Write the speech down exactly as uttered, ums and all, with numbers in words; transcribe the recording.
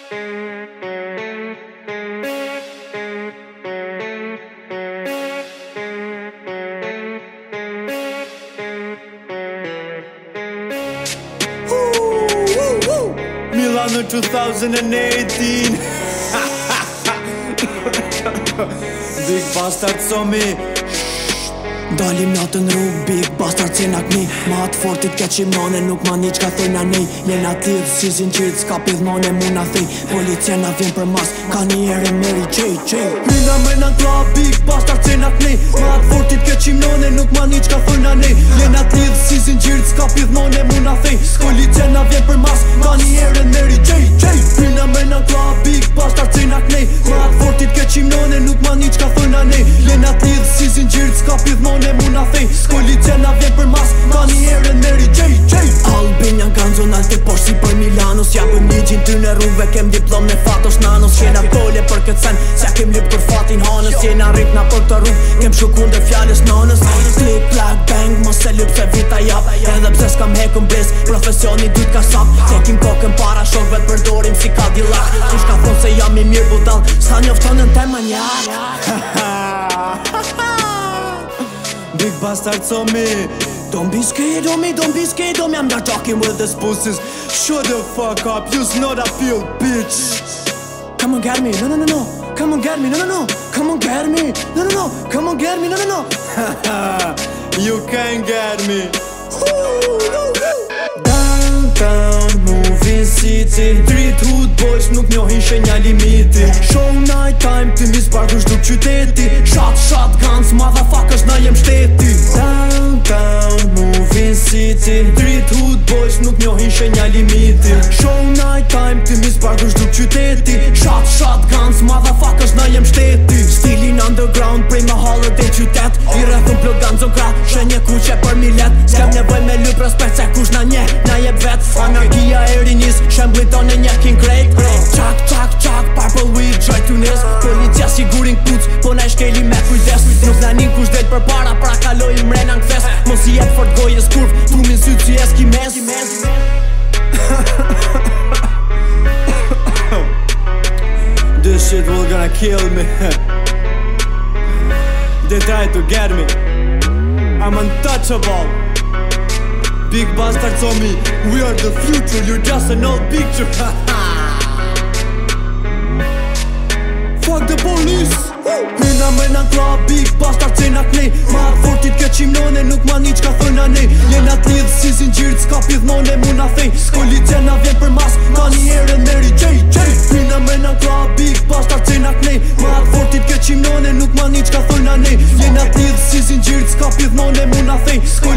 Milano twenty eighteen. Big bastard som mi. Dalim natën rrug, big bastard si nakni. Ma atë fortit ke qimnone, nuk ma një qka thejna nej. Jena tirë, si sinqirit, s'ka pidhnone mu na thej. Policia na vjen për mas, ka një ere Mary J J. Mina me në klab, big bastard si nakni. Ma atë fortit ke qimnone, nuk ma një qka thejna nej. Jena tirë, si sinqirit, s'ka pidhnone mu na thej. Policia na vjen për mas, ka një ere Mary J J. Mina me në klab, big bastard si nakni. Ma atë fortit ke qimnone, nuk ma një qka thejna nej. Jena tirë, si sinqirit, s'ka pidhnone mu na thej. Skolice na vjen për mas, ka një ere Mary J J. Albania kanë zonal të posh si për Milano. S'japëm ligjin ty në rrugve, kem diplom në fatos nanos. Qena tole për këtë sen, s'ja kem lip për fatin hanës. Jena rrit na për të rrug, kem shukun dhe fjallës nanës. Click, clack, bang, mos e lyp se vita jap. Edhe pse s'kam hekëm bles, profesioni dyt ka sap. Tekim kokën para shokve t'përdorim si Cadillac. Kush ka thon se jam i mirë budal, s'ka njoftonën te manjak. Big bastard so me. Don't be scared of me, don't be scared of me. I'm not talking with this pussies. Shut the fuck up, you snot a field, bitch. Come on, get me, no, no, no, no. Come on, get me, no, no, no. Come on, get me, no, no, no. Come on, get me, no, no, no. You can't get me. Downtown, movie city. Street hood boys nuk njohin shenja limiti. Show night time, ti mis barkush duk qyteti. Shot, shotguns, motherfuckers, na jem shteti. Downtown, movie city. Street hood boys nuk njohin shenja limiti. Show night time, ti mis barkush duk qyteti. Shot, shotguns, motherfuckers, na jem shteti. Stilin underground, prej ma hallët e qytet. I rrethun plot ganë zon kra, shenje kuqe për milet. S'kem nevoj me lyp respekt, se kush na nje, na jeb vet. Anarkia e rinis, shembliton e një king great. Çak, çak, çak, purple weed, joy to nis. Policia sigurin kpuc, po na shkeli me kujdes. Nuk na nin kush del për para, pra kaloj mrena n'kves. Mos i jet fort gojës kurv, trumin syt si eskimes. This shit will gonna kill me. They try to get me. I'm untouchable. Big bastards on me. We are the future, you're just an old picture. Fuck the police. Mina me në klab, big bastard që na knej. Ma atë fortit ke qimnone, nuk ma një qka thëna nej. Jena t'lidh si zingjirët, s'ka pidhnone mu na thej. Skolice na vjen për mas, ka një ere Mary J J. Mina me në klab, big bastard që na knej. Ma atë fortit ke qimnone, nuk ma një qka thëna nej. Jena t'lidh si zingjirët, s'ka pidhnone mu na thej.